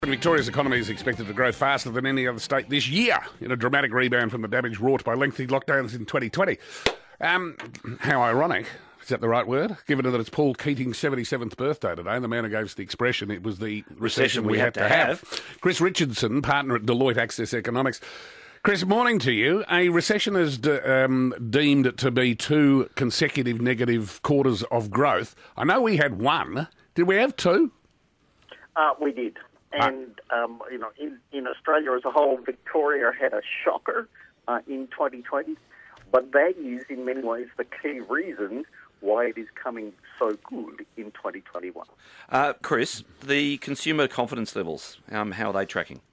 Victoria's economy is expected to grow faster than any other state this year in a dramatic rebound from the damage wrought by lengthy lockdowns in 2020. How ironic, is that the right word? Given that it's Paul Keating's 77th birthday today, and the man who gave us the expression, it was the recession we had to have. Chris Richardson, partner at Deloitte Access Economics. Chris, morning to you. A recession is deemed to be 2 consecutive negative quarters of growth. I know we had one. Did we have 2? We did. And, in Australia as a whole, Victoria had a shocker in 2020. But that is, in many ways, the key reason why it is coming so good in 2021. Chris, the consumer confidence levels, how are they tracking?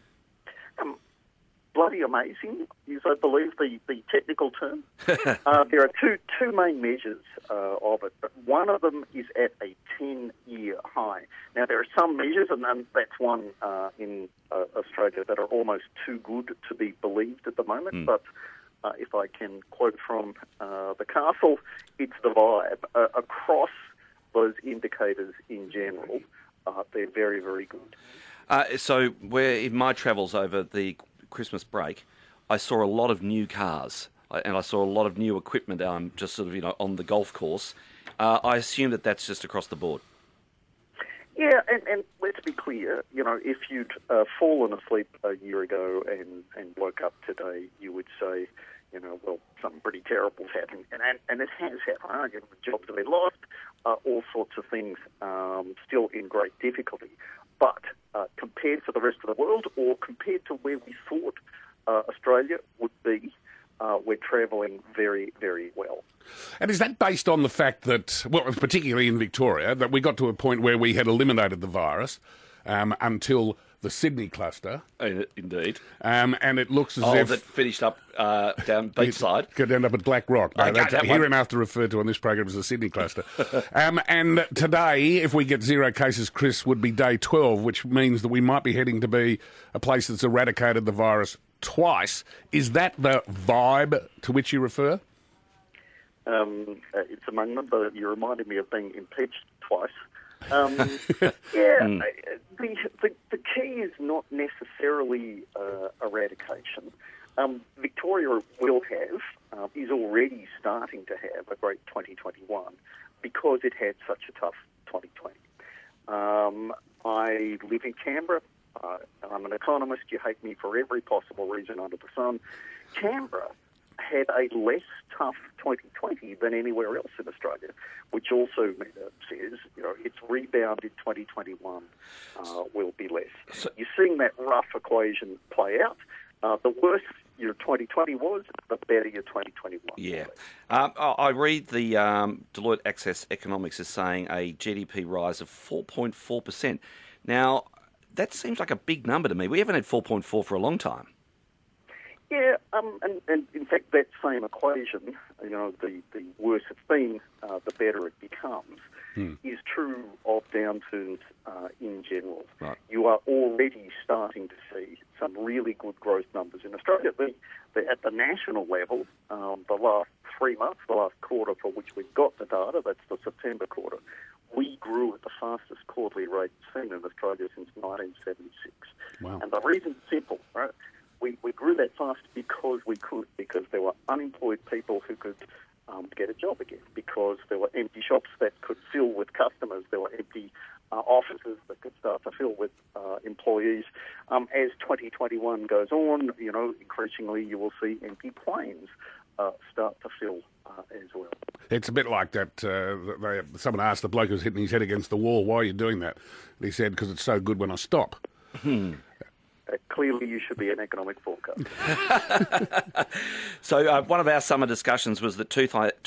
Bloody amazing is, I believe, the technical term. There are two main measures of it. But one of them is at a 10-year high. Now, there are some measures, and that's one in Australia, that are almost too good to be believed at the moment. But if I can quote from the castle, it's the vibe. Across those indicators in general, they're very, very good. So in my travels over the Christmas break, I saw a lot of new cars and I saw a lot of new equipment just sort of, on the golf course. I assume that's just across the board. Yeah, and let's be clear, if you'd fallen asleep a year ago and woke up today, you would say, well, something pretty terrible's happening. And it has happened. Jobs have been lost, all sorts of things still in great difficulty. But compared to the rest of the world, or compared to where we thought Australia would be, we're travelling very, very well. And is that based on the fact that, well, particularly in Victoria, that we got to a point where we had eliminated the virus until the Sydney cluster? Indeed. And it looks as if... that finished up down beachside. Could end up at Black Rock. No, that's hereinafter referred to on this program as the Sydney cluster. And today, if we get 0 cases, Chris, would be day 12, which means that we might be heading to be a place that's eradicated the virus twice. Is that the vibe to which you refer? It's among them, but you reminded me of being impeached twice. The key is not necessarily eradication. Victoria will have, is already starting to have a great 2021 because it had such a tough 2020. I live in Canberra. I'm an economist. You hate me for every possible reason under the sun. Canberra had a less tough 2020 than anywhere else in Australia, which also says, its rebound in 2021 will be less. So you're seeing that rough equation play out. The worse your 2020 was, the better your 2021 Yeah. I read the Deloitte Access Economics is saying a GDP rise of 4.4%. Now, that seems like a big number to me. We haven't had 4.4 for a long time. Yeah, and in fact, that same equation, the worse it's been, the better it becomes, is true of downturns in general. Right. You are already starting to see some really good growth numbers in Australia. At the national level, the last 3 months, the last quarter for which we've got the data, that's the September quarter, we grew at the fastest quarterly rate seen in Australia since 1976. Wow. And the reason's simple, right? We grew that fast because we could, because there were unemployed people who could get a job again, because there were empty shops that could fill with customers, there were empty offices that could start to fill with employees. As 2021 goes on, increasingly you will see empty planes start to fill as well. It's a bit like that. Someone asked the bloke who was hitting his head against the wall, why are you doing that? And he said, because it's so good when I stop. Clearly, you should be an economic forecaster. So one of our summer discussions was that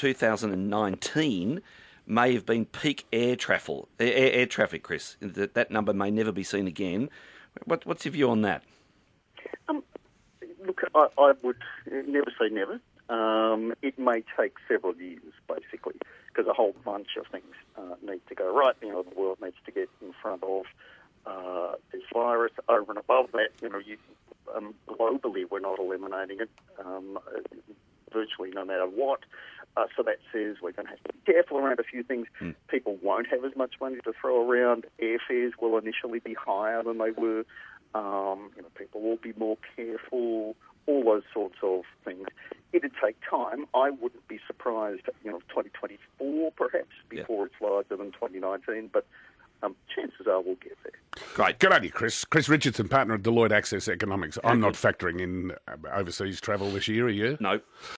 2019 may have been peak air traffic, Chris. That number may never be seen again. What's your view on that? Look, I would never say never. It may take several years, basically, because a whole bunch of things need to go right. The world needs to get in front of this virus. Over and above that, globally we're not eliminating it virtually no matter what. So that says we're going to have to be careful around a few things. People won't have as much money to throw around. Airfares will initially be higher than they were. People will be more careful. All those sorts of things. It'd take time. I wouldn't be surprised, 2024 perhaps, before it's larger than 2019, but chances are we'll get there. Great. Good on you, Chris. Chris Richardson, partner at Deloitte Access Economics. I'm not factoring in overseas travel this year, are you? No.